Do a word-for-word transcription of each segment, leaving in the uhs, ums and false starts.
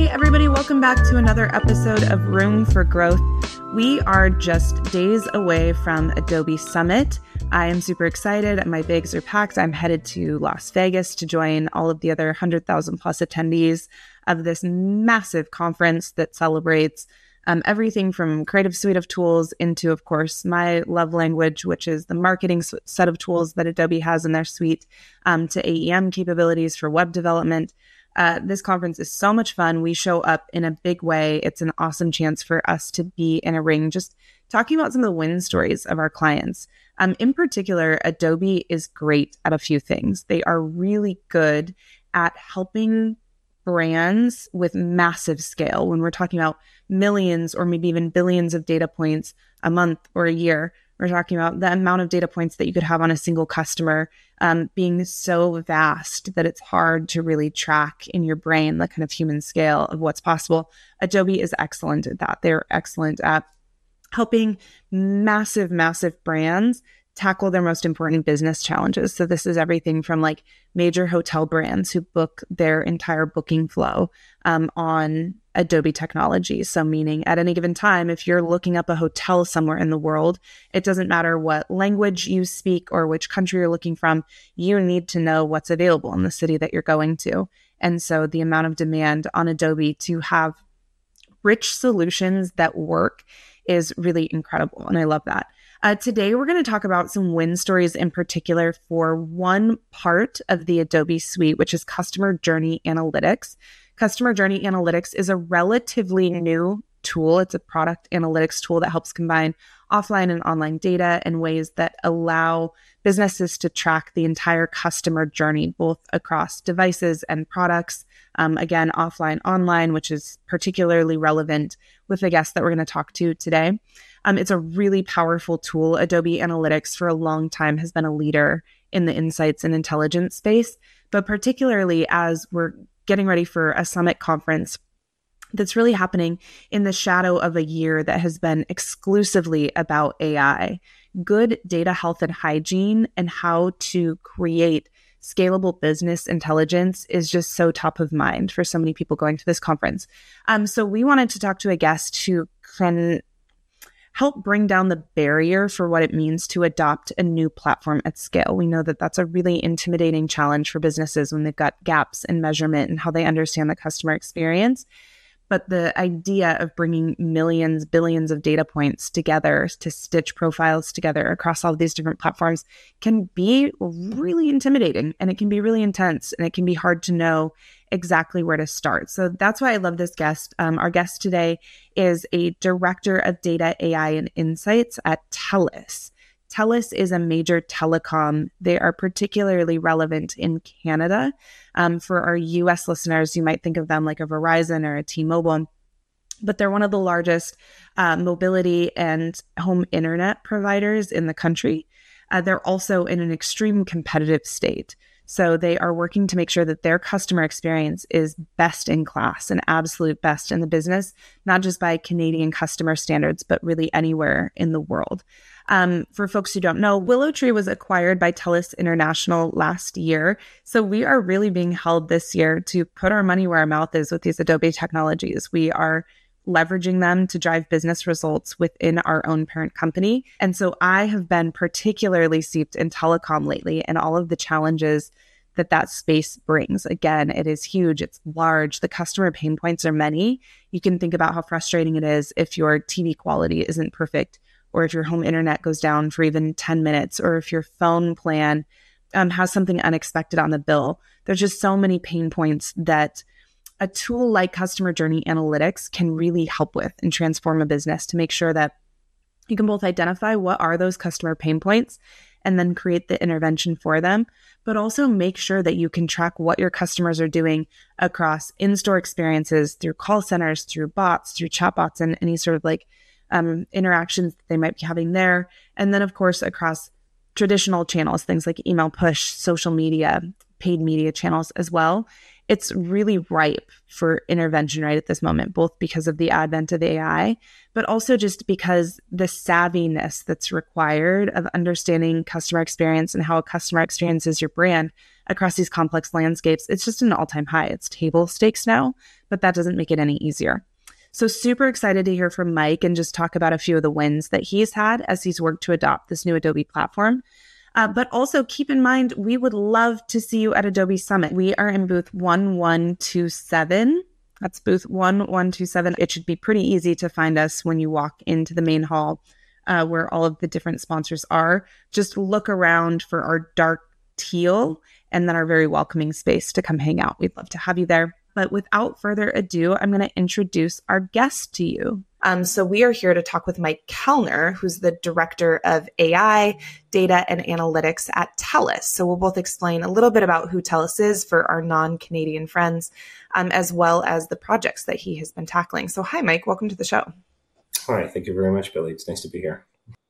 everybody. Welcome back to another episode of Room for Growth. We are just days away from Adobe Summit. I am super excited. My bags are packed. I'm headed to Las Vegas to join all of the other one hundred thousand plus attendees of this massive conference that celebrates um, everything from creative suite of tools into, of course, my love language, which is the marketing set of tools that Adobe has in their suite, um, to A E M capabilities for web development. Uh, this conference is so much fun. We show up in a big way. It's an awesome chance for us to be in a ring, just talking about some of the win stories of our clients. Um, in particular, Adobe is great at a few things. They are really good at helping brands with massive scale. When we're talking about millions or maybe even billions of data points a month or a year, we're talking about the amount of data points that you could have on a single customer um, being so vast that it's hard to really track in your brain the kind of human scale of what's possible. Adobe is excellent at that. They're excellent at helping massive, massive brands tackle their most important business challenges. So this is everything from like major hotel brands who book their entire booking flow um, on Adobe technology. So meaning at any given time, if you're looking up a hotel somewhere in the world, it doesn't matter what language you speak or which country you're looking from, you need to know what's available in the city that you're going to. And so the amount of demand on Adobe to have rich solutions that work is really incredible. And I love that. Uh, today, we're going to talk about some win stories in particular for one part of the Adobe suite, which is Customer Journey Analytics. Customer Journey Analytics is a relatively new tool. It's a product analytics tool that helps combine offline and online data in ways that allow businesses to track the entire customer journey, both across devices and products. Um, again, offline, online, which is particularly relevant with the guest that we're going to talk to today. Um, it's a really powerful tool. Adobe Analytics for a long time has been a leader in the insights and intelligence space, but particularly as we're getting ready for a summit conference that's really happening in the shadow of a year that has been exclusively about A I, good data health and hygiene, and how to create scalable business intelligence is just so top of mind for so many people going to this conference. Um, so we wanted to talk to a guest who can help bring down the barrier for what it means to adopt a new platform at scale. We know that that's a really intimidating challenge for businesses when they've got gaps in measurement and how they understand the customer experience. But the idea of bringing millions, billions of data points together to stitch profiles together across all of these different platforms can be really intimidating, and it can be really intense, and it can be hard to know exactly where to start. So that's why I love this guest. Um, our guest today is a director of data, A I, and insights at TELUS. TELUS is a major telecom. They are particularly relevant in Canada. Um, for our U S listeners, you might think of them like a Verizon or a T-Mobile, but they're one of the largest uh, mobility and home internet providers in the country. Uh, they're also in an extreme competitive state. So they are working to make sure that their customer experience is best in class and absolute best in the business, not just by Canadian customer standards, but really anywhere in the world. Um, for folks who don't know, WillowTree was acquired by TELUS International last year. So we are really being held this year to put our money where our mouth is with these Adobe technologies. We are leveraging them to drive business results within our own parent company. And so I have been particularly steeped in telecom lately and all of the challenges that that space brings. Again, it is huge. It's large. The customer pain points are many. You can think about how frustrating it is if your T V quality isn't perfect, or if your home internet goes down for even ten minutes, or if your phone plan um, has something unexpected on the bill. There's just so many pain points that a tool like Customer Journey Analytics can really help with and transform a business to make sure that you can both identify what are those customer pain points and then create the intervention for them, but also make sure that you can track what your customers are doing across in-store experiences, through call centers, through bots, through chatbots, and any sort of like um, interactions that they might be having there. And then, of course, across traditional channels, things like email push, social media, paid media channels as well. It's really ripe for intervention right at this moment, both because of the advent of A I, but also just because the savviness that's required of understanding customer experience and how a customer experiences your brand across these complex landscapes, it's just an all-time high. It's table stakes now, but that doesn't make it any easier. So super excited to hear from Mike and just talk about a few of the wins that he's had as he's worked to adopt this new Adobe platform. Uh, but also keep in mind, we would love to see you at Adobe Summit. We are in booth one one two seven. That's booth one one two seven. It should be pretty easy to find us when you walk into the main hall uh, where all of the different sponsors are. Just look around for our dark teal and then our very welcoming space to come hang out. We'd love to have you there. But without further ado, I'm going to introduce our guest to you. Um, so we are here to talk with Mike Kellner, who's the Director of A I, Data, and Analytics at TELUS. So we'll both explain a little bit about who TELUS is for our non-Canadian friends, um, as well as the projects that he has been tackling. So hi, Mike. Welcome to the show. Hi. Thank you very much, Billy. It's nice to be here.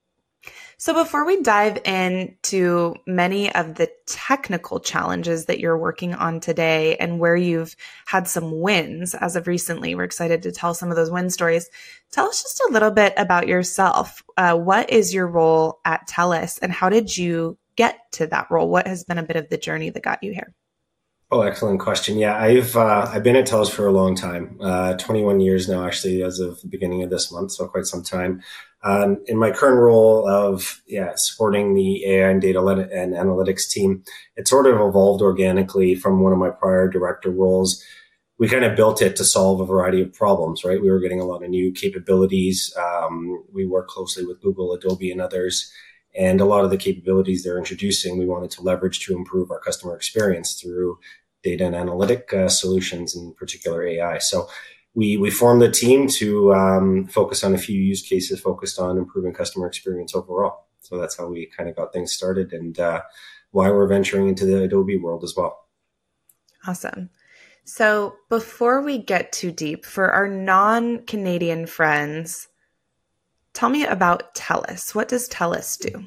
So before we dive into many of the technical challenges that you're working on today and where you've had some wins as of recently, we're excited to tell some of those win stories. Tell us just a little bit about yourself. Uh, what is your role at TELUS and how did you get to that role? What has been a bit of the journey that got you here? Oh, excellent question. Yeah, I've uh, I've been at TELUS for a long time, uh, twenty-one years now, actually, as of the beginning of this month, so quite some time. Um, in my current role of yeah supporting the A I and data and analytics team, it sort of evolved organically from one of my prior director roles. We kind of built it to solve a variety of problems, right? We were getting a lot of new capabilities. Um, we work closely with Google, Adobe, and others. And a lot of the capabilities they're introducing, we wanted to leverage to improve our customer experience through data and analytic uh, solutions, in particular A I. So we we formed a team to um, focus on a few use cases focused on improving customer experience overall. So that's how we kind of got things started and uh, why we're venturing into the Adobe world as well. Awesome. So before we get too deep, for our non-Canadian friends, tell me about TELUS. What does TELUS do?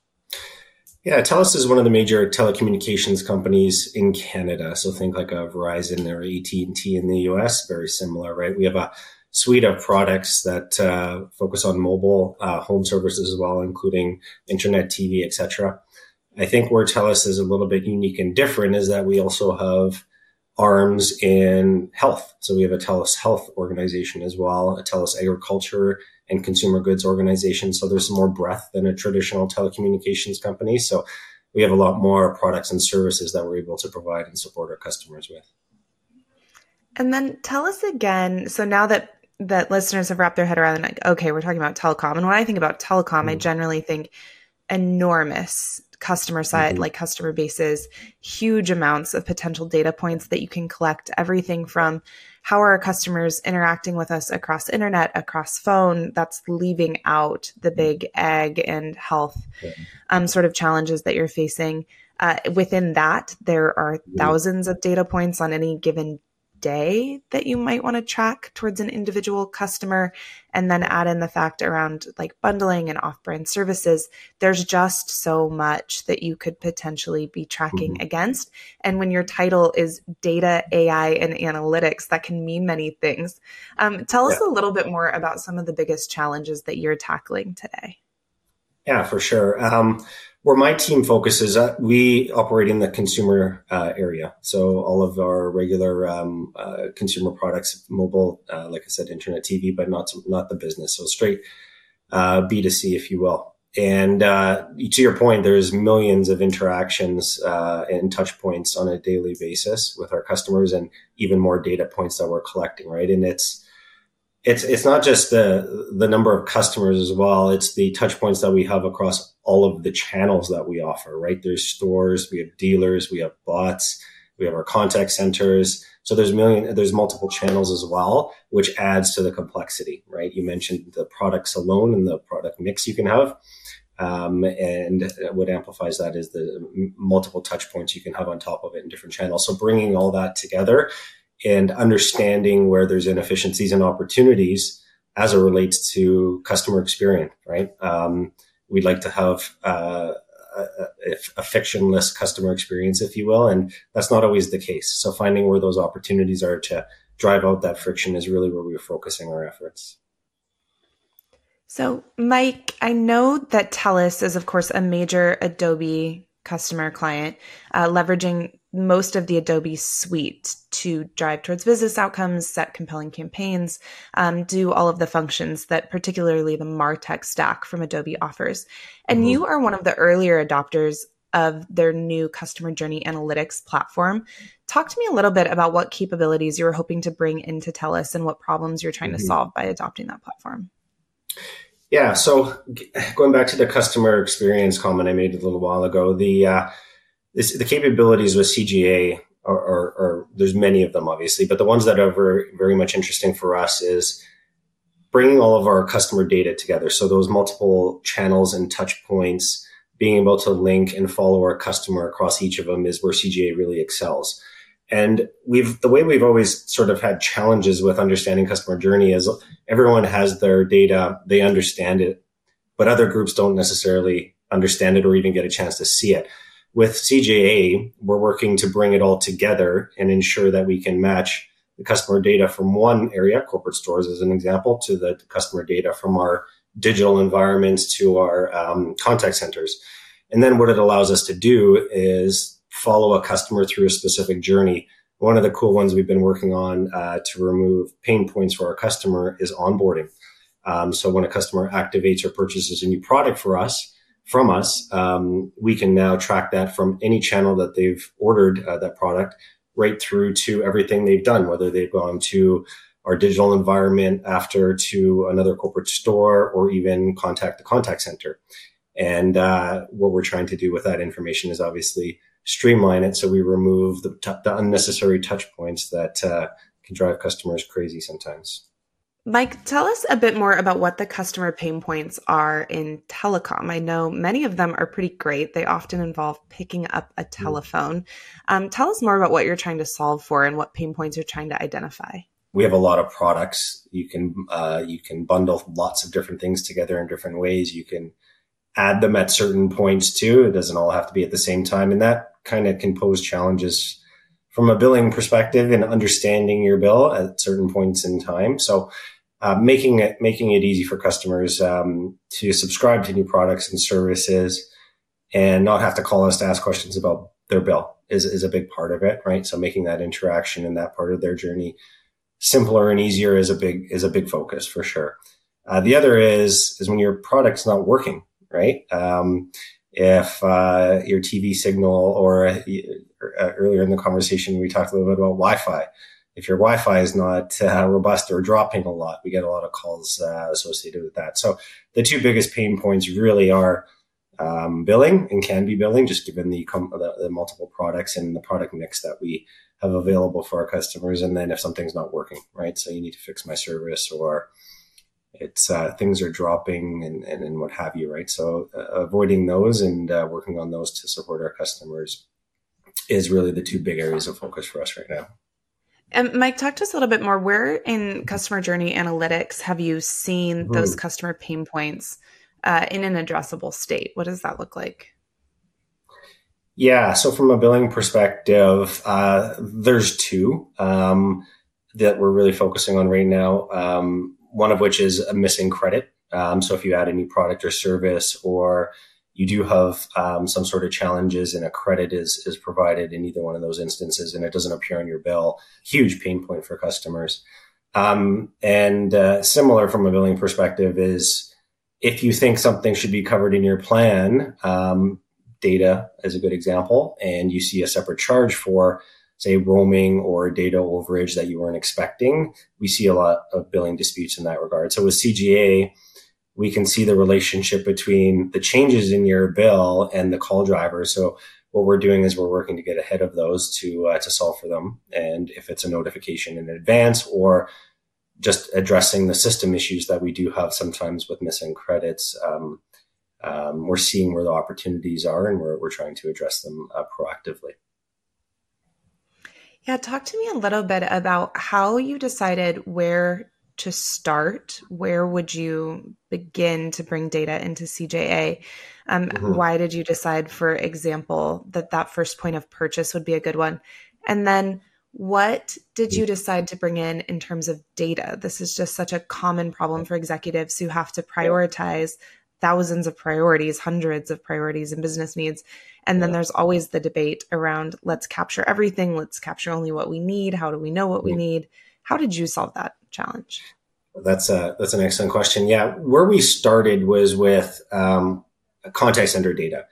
Yeah, TELUS is one of the major telecommunications companies in Canada. So think like a Verizon or A T and T in the U S, very similar, right? We have a suite of products that uh, focus on mobile uh, home services as well, including internet, T V, et cetera. I think where TELUS is a little bit unique and different is that we also have arms in health. So we have a TELUS Health organization as well, a TELUS Agriculture and Consumer Goods organization. So there's some more breadth than a traditional telecommunications company. So we have a lot more products and services that we're able to provide and support our customers with. And then tell us again, so now that that listeners have wrapped their head around, like, okay, we're talking about telecom. And when I think about telecom, mm-hmm. I generally think enormous customer side, mm-hmm. like customer bases, huge amounts of potential data points that you can collect, everything from how are our customers interacting with us across internet, across phone, that's leaving out the big ag and health yeah. um, sort of challenges that you're facing. Uh, within that, there are mm-hmm. thousands of data points on any given day that you might want to track towards an individual customer, and then add in the fact around like bundling and off-brand services. There's just so much that you could potentially be tracking mm-hmm. against. And when your title is data, A I, and analytics, that can mean many things. Um, tell us yeah. a little bit more about some of the biggest challenges that you're tackling today. Yeah, for sure. Um, Where my team focuses, uh, we operate in the consumer uh, area. So all of our regular um, uh, consumer products, mobile, uh, like I said, internet, T V, but not to, not the business. So straight uh, B two C, if you will. And uh, to your point, there's millions of interactions uh, and touch points on a daily basis with our customers, and even more data points that we're collecting, right? And it's It's it's not just the the number of customers as well. It's the touch points that we have across all of the channels that we offer, right? There's stores, we have dealers, we have bots, we have our contact centers. So there's million, there's multiple channels as well, which adds to the complexity, right? You mentioned the products alone and the product mix you can have. Um, and what amplifies that is the multiple touch points you can have on top of it in different channels. So bringing all that together and understanding where there's inefficiencies and opportunities as it relates to customer experience, right? Um, we'd like to have uh, a, a frictionless customer experience, if you will, and that's not always the case. So finding where those opportunities are to drive out that friction is really where we're focusing our efforts. So, Mike, I know that TELUS is, of course, a major Adobe customer client, uh, leveraging most of the Adobe suite to drive towards business outcomes, set compelling campaigns, um, do all of the functions that particularly the MarTech stack from Adobe offers. And mm-hmm. you are one of the earlier adopters of their new customer journey analytics platform. Talk to me a little bit about what capabilities you were hoping to bring into TELUS and what problems you're trying mm-hmm. to solve by adopting that platform. Yeah, so going back to the customer experience comment I made a little while ago, the uh, this, the capabilities with C G A are, are, are, there's many of them, obviously, but the ones that are very, very much interesting for us is bringing all of our customer data together. So those multiple channels and touch points, being able to link and follow our customer across each of them is where C G A really excels. And we've, the way we've always sort of had challenges with understanding customer journey is everyone has their data, they understand it, but other groups don't necessarily understand it or even get a chance to see it. With C G A, we're working to bring it all together and ensure that we can match the customer data from one area, corporate stores as an example, to the customer data from our digital environments to our um, contact centers. And then what it allows us to do is follow a customer through a specific journey. One of the cool ones we've been working on uh, to remove pain points for our customer is onboarding. Um, so when a customer activates or purchases a new product for us, from us, um, we can now track that from any channel that they've ordered uh, that product right through to everything they've done, whether they've gone to our digital environment after to another corporate store or even contact the contact center. And uh, what we're trying to do with that information is obviously streamline it so we remove the, t- the unnecessary touch points that uh, can drive customers crazy sometimes. Mike, tell us a bit more about what the customer pain points are in telecom. I know many of them are pretty great. They often involve picking up a telephone. Um, tell us more about what you're trying to solve for and what pain points you're trying to identify. We have a lot of products. You can uh, you can bundle lots of different things together in different ways. You can add them at certain points too. It doesn't all have to be at the same time. And that kind of can pose challenges from a billing perspective and understanding your bill at certain points in time. So uh, making it making it easy for customers um, to subscribe to new products and services and not have to call us to ask questions about their bill is, is a big part of it, right? So making that interaction and that part of their journey simpler and easier is a big is a big focus for sure. Uh, the other is is when your product's not working, right? Um, if uh, your T V signal or uh, earlier in the conversation we talked a little bit about Wi-Fi. If your Wi-Fi is not uh, robust or dropping a lot, we get a lot of calls uh, associated with that. So the two biggest pain points really are um, billing and can be billing, just given the, the, the multiple products and the product mix that we have available for our customers. And then if something's not working, right? So you need to fix my service or it's uh, things are dropping and, and, and what have you, right? So uh, avoiding those and uh, working on those to support our customers is really the two big areas of focus for us right now. And Mike, talk to us a little bit more. Where in customer journey analytics have you seen mm-hmm. those customer pain points uh, in an addressable state? What does that look like? Yeah, so from a billing perspective, uh, there's two um, that we're really focusing on right now. Um, one of which is a missing credit. Um, so if you add a new product or service, or you do have um, some sort of challenges and a credit is is provided in either one of those instances and it doesn't appear on your bill, huge pain point for customers. Um, and uh, similar from a billing perspective is if you think something should be covered in your plan, um, data is a good example, and you see a separate charge for, say, roaming or data overage that you weren't expecting, we see a lot of billing disputes in that regard. So with C G A, we can see the relationship between the changes in your bill and the call driver. So what we're doing is we're working to get ahead of those to uh, to solve for them. And if it's a notification in advance or just addressing the system issues that we do have sometimes with missing credits, um, um, we're seeing where the opportunities are and we're, we're trying to address them uh, proactively. Yeah, talk to me a little bit about how you decided where to start. Where would you begin to bring data into C G A? Um, mm-hmm. Why did you decide, for example, that that first point of purchase would be a good one? And then what did you decide to bring in in terms of data? This is just such a common problem for executives who have to prioritize thousands of priorities, hundreds of priorities and business needs. And then yeah. there's always the debate around, let's capture everything. Let's capture only what we need. How do we know what mm-hmm. we need? How did you solve that challenge? That's a, that's an excellent question. Yeah. Where we started was with um, contact center data.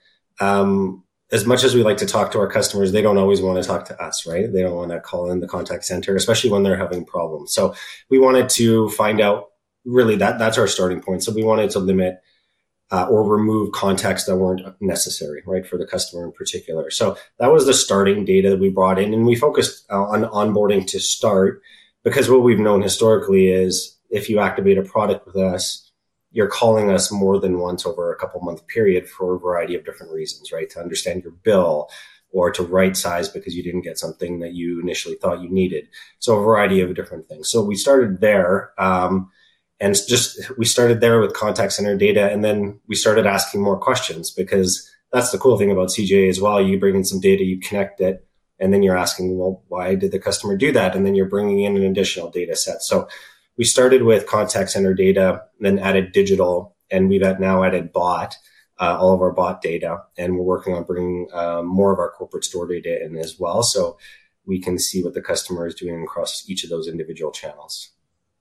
Um, as much as we like to talk to our customers, they don't always want to talk to us, right? They don't want to call in the contact center, especially when they're having problems. So we wanted to find out really that that's our starting point. So we wanted to limit uh, or remove contacts that weren't necessary, right, for the customer in particular. So that was the starting data that we brought in, and we focused uh, on onboarding to start, because what we've known historically is if you activate a product with us, you're calling us more than once over a couple month period for a variety of different reasons, right? To understand your bill or to right size because you didn't get something that you initially thought you needed. So a variety of different things. So we started there. Um, and just, we started there with contact center data. And then we started asking more questions, because that's the cool thing about C J A as well. You bring in some data, you connect it, and then you're asking, well, why did the customer do that? And then you're bringing in an additional data set. So we started with contact center data, then added digital, and we've now added bot, uh, all of our bot data. And we're working on bringing um, more of our corporate store data in as well, so we can see what the customer is doing across each of those individual channels.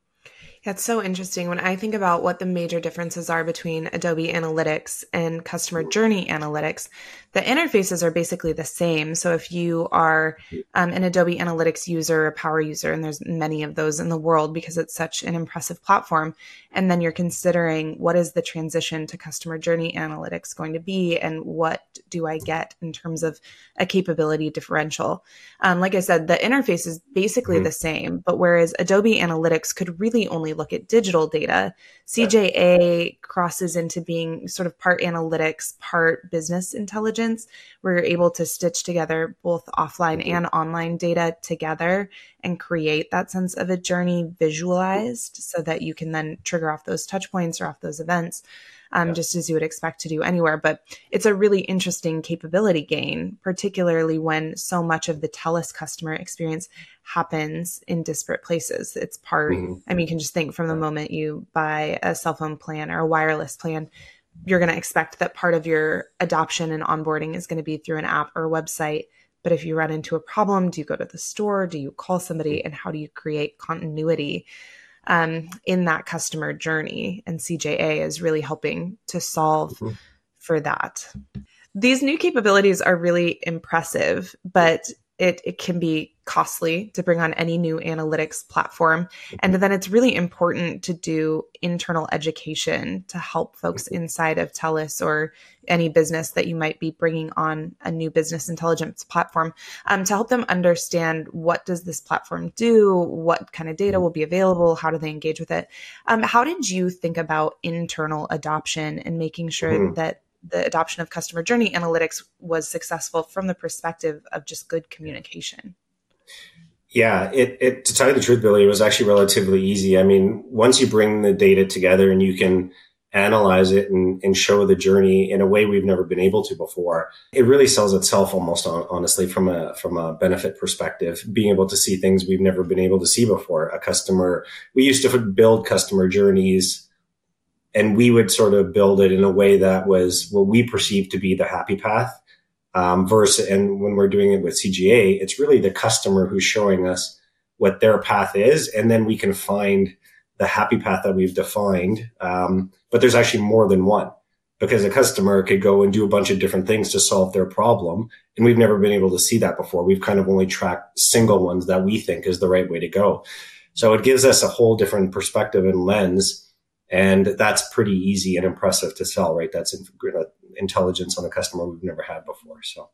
Yeah, it's so interesting. When I think about what the major differences are between Adobe Analytics and Customer Journey Analytics, the interfaces are basically the same. So if you are um, an Adobe Analytics user, a power user, and there's many of those in the world because it's such an impressive platform, and then you're considering what is the transition to Customer Journey Analytics going to be, and what do I get in terms of a capability differential. Um, like I said, the interface is basically mm-hmm. the same, but whereas Adobe Analytics could really only look at digital data, C J A crosses into being sort of part analytics, part business intelligence, where you're able to stitch together both offline and online data together and create that sense of a journey visualized so that you can then trigger off those touch points or off those events, um, yeah. just as you would expect to do anywhere. But it's a really interesting capability gain, particularly when so much of the TELUS customer experience happens in disparate places. It's part, mm-hmm. I mean, you can just think from the moment you buy a cell phone plan or a wireless plan, you're going to expect that part of your adoption and onboarding is going to be through an app or a website. But if you run into a problem, do you go to the store? Do you call somebody? And how do you create continuity um, in that customer journey? And C J A is really helping to solve mm-hmm. for that. These new capabilities are really impressive, but it, it can be costly to bring on any new analytics platform. And then it's really important to do internal education to help folks inside of TELUS or any business that you might be bringing on a new business intelligence platform, um, to help them understand, what does this platform do? What kind of data will be available? How do they engage with it? Um, how did you think about internal adoption and making sure mm-hmm. that the adoption of customer journey analytics was successful from the perspective of just good communication? Yeah, it, it to tell you the truth, Billy, it was actually relatively easy. I mean, once you bring the data together and you can analyze it and, and show the journey in a way we've never been able to before, it really sells itself almost on, honestly from a from a benefit perspective, being able to see things we've never been able to see before. A customer, we used to build customer journeys, and we would sort of build it in a way that was what we perceive to be the happy path. Um, versus, and when we're doing it with C G A, it's really the customer who's showing us what their path is. And then we can find the happy path that we've defined. Um, but there's actually more than one, because a customer could go and do a bunch of different things to solve their problem. And we've never been able to see that before. We've kind of only tracked single ones that we think is the right way to go. So it gives us a whole different perspective and lens. And that's pretty easy and impressive to sell, right? That's intelligence on a customer we've never had before. So,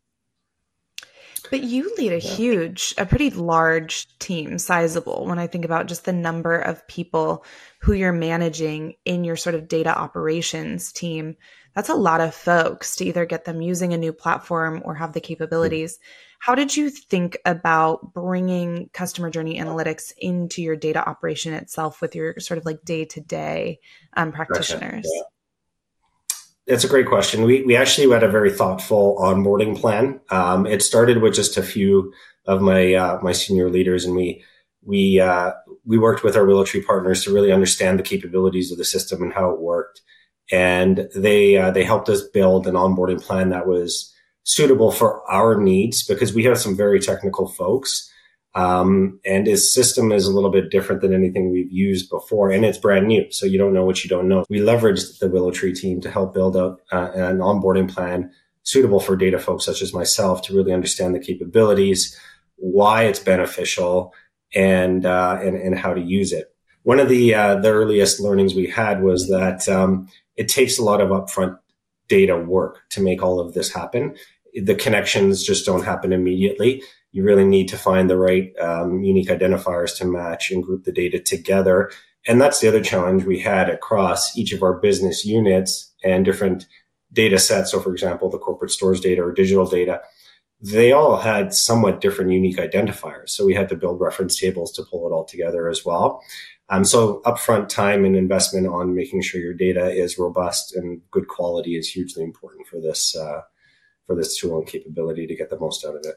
but you lead a yeah. huge, a pretty large team, sizable, when I think about just the number of people who you're managing in your sort of data operations team. That's a lot of folks to either get them using a new platform or have the capabilities. Mm-hmm. How did you think about bringing customer journey analytics into your data operation itself with your sort of like day-to-day um, practitioners? Okay. Yeah. It's a great question. We we actually had a very thoughtful onboarding plan. Um, it started with just a few of my uh, my senior leaders, and we we uh, we worked with our WillowTree partners to really understand the capabilities of the system and how it worked. And they uh, they helped us build an onboarding plan that was suitable for our needs, because we have some very technical folks. Um, and his system is a little bit different than anything we've used before, and it's brand new. So you don't know what you don't know. We leveraged the WillowTree team to help build out uh, an onboarding plan suitable for data folks such as myself to really understand the capabilities, why it's beneficial, and uh, and, and how to use it. One of the uh, the earliest learnings we had was that um, it takes a lot of upfront data work to make all of this happen. The connections just don't happen immediately. You really need to find the right um, unique identifiers to match and group the data together. And that's the other challenge we had across each of our business units and different data sets. So, for example, the corporate stores data or digital data, they all had somewhat different unique identifiers. So we had to build reference tables to pull it all together as well. Um, so upfront time and investment on making sure your data is robust and good quality is hugely important for this uh, for this tool and capability to get the most out of it.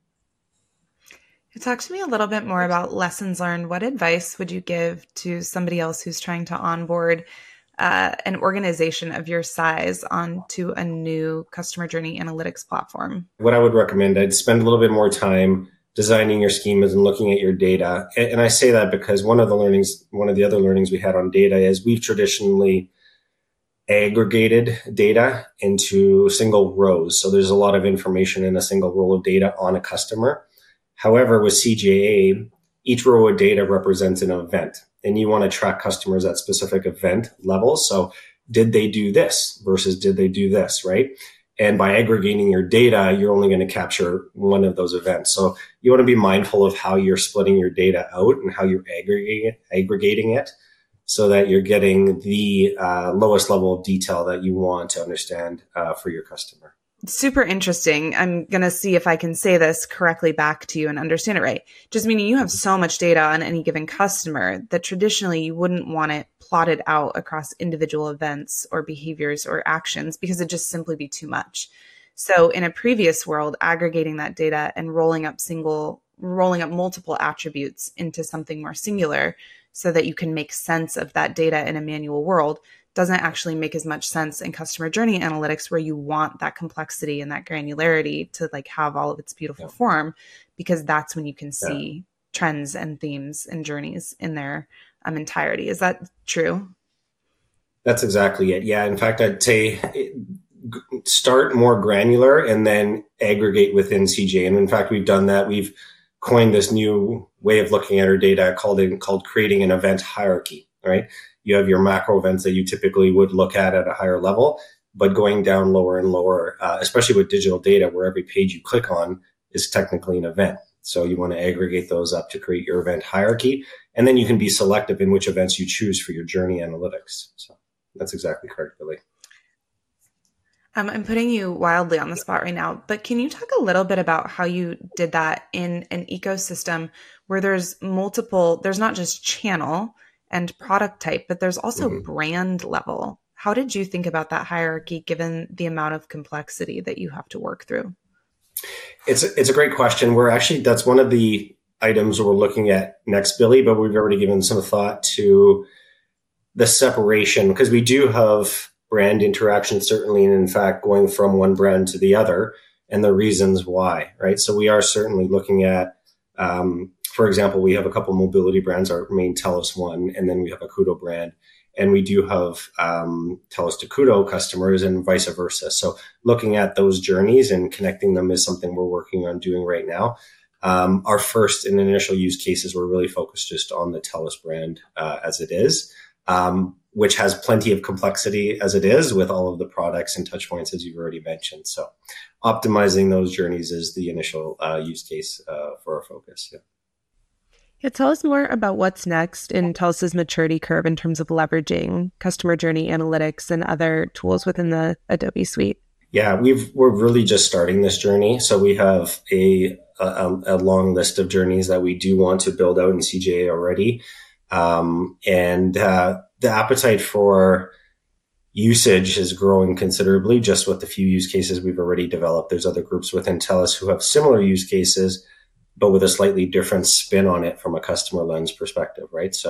Talk to me a little bit more about lessons learned. What advice would you give to somebody else who's trying to onboard uh, an organization of your size onto a new customer journey analytics platform? What I would recommend, I'd spend a little bit more time designing your schemas and looking at your data. And I say that because one of the learnings, one of the other learnings we had on data is we've traditionally aggregated data into single rows. So there's a lot of information in a single row of data on a customer. However, with C J A, each row of data represents an event, and you want to track customers at specific event levels. So did they do this versus did they do this, right? And by aggregating your data, you're only going to capture one of those events. So you want to be mindful of how you're splitting your data out and how you're aggregating it, aggregating it so that you're getting the uh, lowest level of detail that you want to understand uh, for your customer. Super interesting. I'm going to see if I can say this correctly back to you and understand it right. Just meaning you have so much data on any given customer that traditionally you wouldn't want it plotted out across individual events or behaviors or actions because it'd just simply be too much. So in a previous world, aggregating that data and rolling up single, rolling up multiple attributes into something more singular so that you can make sense of that data in a manual world doesn't actually make as much sense in customer journey analytics, where you want that complexity and that granularity to like have all of its beautiful yeah. form, because that's when you can see yeah. trends and themes and journeys in their um, entirety. Is that true? That's exactly it. Yeah. In fact, I'd say start more granular and then aggregate within C J. And in fact, we've done that. We've coined this new way of looking at our data called in, called creating an event hierarchy, right? You have your macro events that you typically would look at at a higher level, but going down lower and lower, uh, especially with digital data where every page you click on is technically an event. So you want to aggregate those up to create your event hierarchy. And then you can be selective in which events you choose for your journey analytics. So that's exactly correct, Billy. Um, I'm putting you wildly on the spot right now, but can you talk a little bit about how you did that in an ecosystem where there's multiple, there's not just channel and product type, but there's also mm-hmm. brand level. How did you think about that hierarchy given the amount of complexity that you have to work through? It's a, it's a great question. We're actually, that's one of the items we're looking at next, Billy, but we've already given some thought to the separation because we do have brand interaction, certainly, and in fact, going from one brand to the other and the reasons why, right? So we are certainly looking at, um, for example, we have a couple mobility brands, our main TELUS one, and then we have a Koodo brand. And we do have um, TELUS to Koodo customers and vice versa. So looking at those journeys and connecting them is something we're working on doing right now. Um, our first and initial use cases were really focused just on the TELUS brand uh, as it is, um, which has plenty of complexity as it is with all of the products and touch points, as you've already mentioned. So optimizing those journeys is the initial uh, use case uh, for our focus. Yeah. Yeah, tell us more about what's next in TELUS's maturity curve in terms of leveraging customer journey analytics and other tools within the Adobe suite. Yeah, we've, we're really just starting this journey. So we have a, a, a long list of journeys that we do want to build out in C J A already. Um, and uh, the appetite for usage is growing considerably just with the few use cases we've already developed. There's other groups within TELUS who have similar use cases, but with a slightly different spin on it from a customer lens perspective, right? So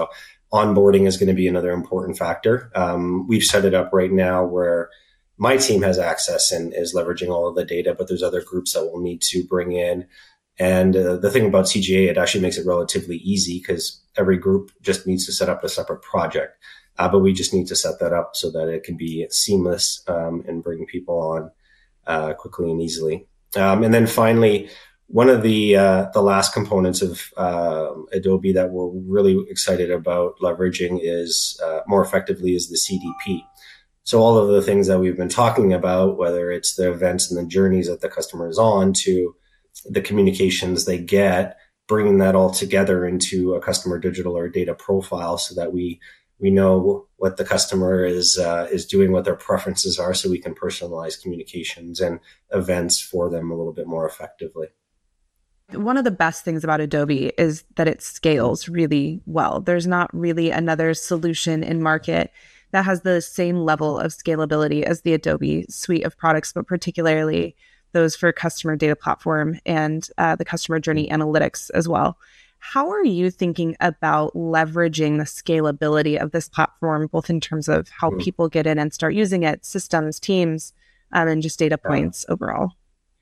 onboarding is going to be another important factor. Um, we've set it up right now where my team has access and is leveraging all of the data, but there's other groups that we'll need to bring in. And uh, the thing about C G A, it actually makes it relatively easy because every group just needs to set up a separate project. Uh, but we just need to set that up so that it can be seamless um, and bring people on uh, quickly and easily. Um, and then finally, one of the uh, the last components of uh, Adobe that we're really excited about leveraging is uh, more effectively is the C D P. So all of the things that we've been talking about, whether it's the events and the journeys that the customer is on to the communications they get, bringing that all together into a customer digital or data profile so that we we know what the customer is uh, is doing, what their preferences are, so we can personalize communications and events for them a little bit more effectively. One of the best things about Adobe is that it scales really well. There's not really another solution in market that has the same level of scalability as the Adobe suite of products, but particularly those for customer data platform and uh, the customer journey analytics as well. How are you thinking about leveraging the scalability of this platform, both in terms of how mm. people get in and start using it, systems, teams, um, and just data points yeah. overall?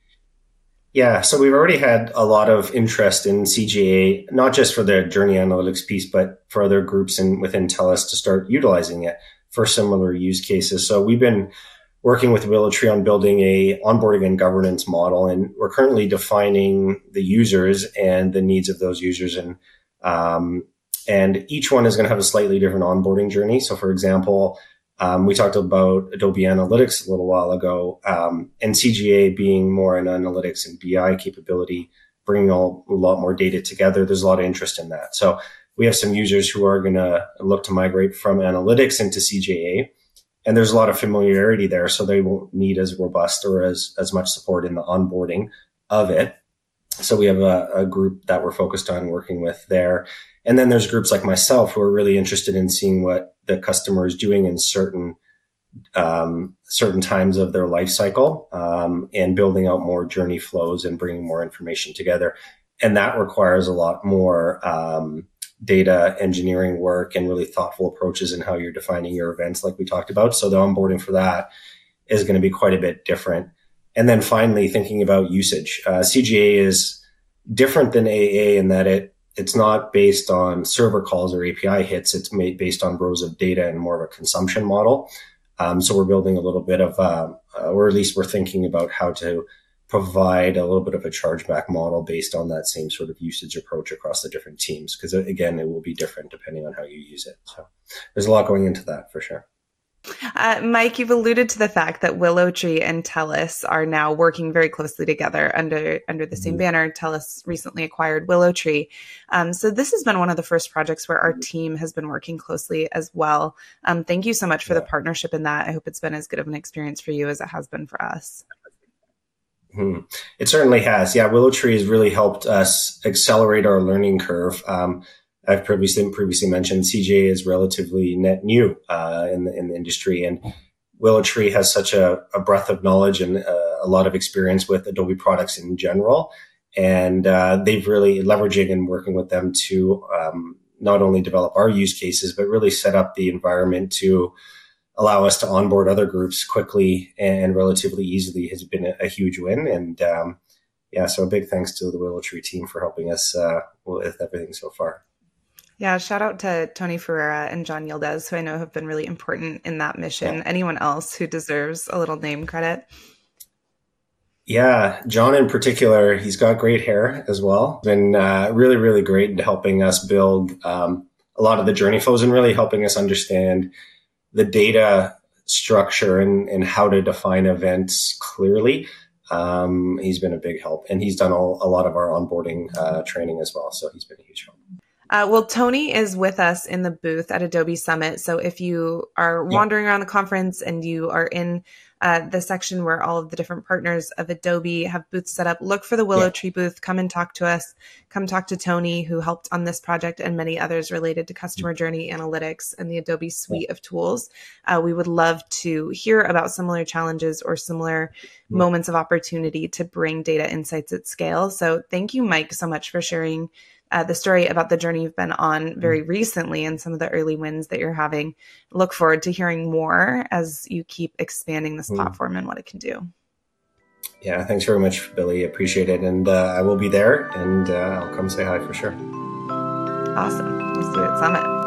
Yeah, so we've already had a lot of interest in C G A, not just for the journey analytics piece, but for other groups in, within TELUS to start utilizing it for similar use cases. So we've been working with WillowTree on building a onboarding and governance model, and we're currently defining the users and the needs of those users. And um, and each one is going to have a slightly different onboarding journey. So, for example, um, we talked about Adobe Analytics a little while ago, um, and C G A being more an analytics and B I capability, bringing all, a lot more data together. There's a lot of interest in that. So we have some users who are going to look to migrate from analytics into C G A. And there's a lot of familiarity there, so they won't need as robust or as, as much support in the onboarding of it. So we have a, a group that we're focused on working with there. And then there's groups like myself who are really interested in seeing what the customer is doing in certain um, certain times of their life cycle um, and building out more journey flows and bringing more information together. And that requires a lot more um data engineering work and really thoughtful approaches in how you're defining your events, like we talked about. So the onboarding for that is going to be quite a bit different. And then finally, thinking about usage. Uh, C G A is different than A A in that it it's not based on server calls or A P I hits. It's made based on rows of data and more of a consumption model. Um, so we're building a little bit of, uh, uh, or at least we're thinking about how to provide a little bit of a chargeback model based on that same sort of usage approach across the different teams. Because again, it will be different depending on how you use it. So there's a lot going into that for sure. Uh, Mike, you've alluded to the fact that WillowTree and TELUS are now working very closely together under under the same mm-hmm. banner. TELUS recently acquired WillowTree. Um, so this has been one of the first projects where our team has been working closely as well. Um, thank you so much for yeah. the partnership in that. I hope it's been as good of an experience for you as it has been for us. Hmm. It certainly has. Yeah, WillowTree has really helped us accelerate our learning curve. Um, I've previously previously mentioned C G A is relatively net new uh, in the in the industry, and WillowTree has such a, a breadth of knowledge and uh, a lot of experience with Adobe products in general. And uh, they've really leveraging and working with them to um, not only develop our use cases, but really set up the environment to allow us to onboard other groups quickly and relatively easily has been a, a huge win. And um, yeah, so a big thanks to the WillowTree team for helping us uh, with everything so far. Yeah, shout out to Tony Ferreira and John Yildiz, who I know have been really important in that mission. Yeah. Anyone else who deserves a little name credit? Yeah, John in particular, he's got great hair as well. Been uh, really, really great in helping us build um, a lot of the journey flows and really helping us understand the data structure and, and how to define events clearly. Um, he's been a big help, and he's done all, a lot of our onboarding uh, training as well. So he's been a huge help. Uh, well, Tony is with us in the booth at Adobe Summit. So if you are wandering yeah. around the conference and you are in uh, the section where all of the different partners of Adobe have booths set up, look for the WillowTree yeah. booth. Come and talk to us. Come talk to Tony, who helped on this project and many others related to customer journey analytics and the Adobe suite yeah. of tools. Uh, we would love to hear about similar challenges or similar yeah. moments of opportunity to bring data insights at scale. So thank you, Mike, so much for sharing uh, the story about the journey you've been on very recently and some of the early wins that you're having. Look forward to hearing more as you keep expanding this mm. platform and what it can do. Yeah, thanks very much, Billy. Appreciate it. And uh, I will be there, and uh, I'll come say hi for sure. Awesome. We'll see you at Summit.